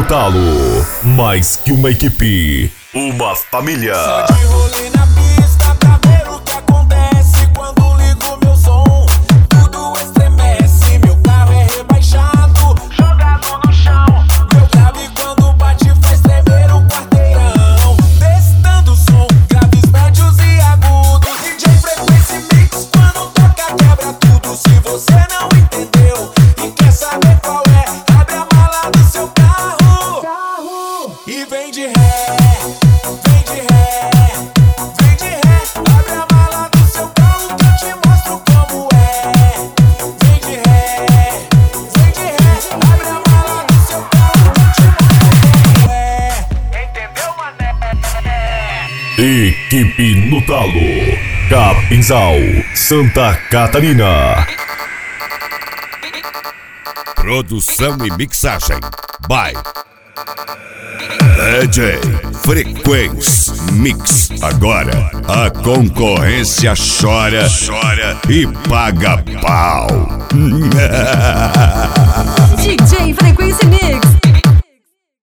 no talo. Mais que uma equipe, uma família. Só de rolê na pista pra ver o que acontece quando ligo meu som. Tudo estremece, meu carro é rebaixado, jogado no chão. Meu grave quando bate faz tremer o quarteirão. Testando o som, graves médios e agudos. DJ Frequência Mix quando toca quebra tudo. Se você não entendeu e quer saber qual é, abre a mala do seu carro e vem de ré. Vem de ré, vem de ré, abre a mala do seu carro que eu te mostro como é. Vem de ré, abre a mala do seu carro que eu te mostro como é. Entendeu, mané? Equipe no talo. Capinzal, Santa Catarina. Produção e mixagem by DJ Frequência Mix. Agora a concorrência chora e paga pau. DJ Frequência Mix.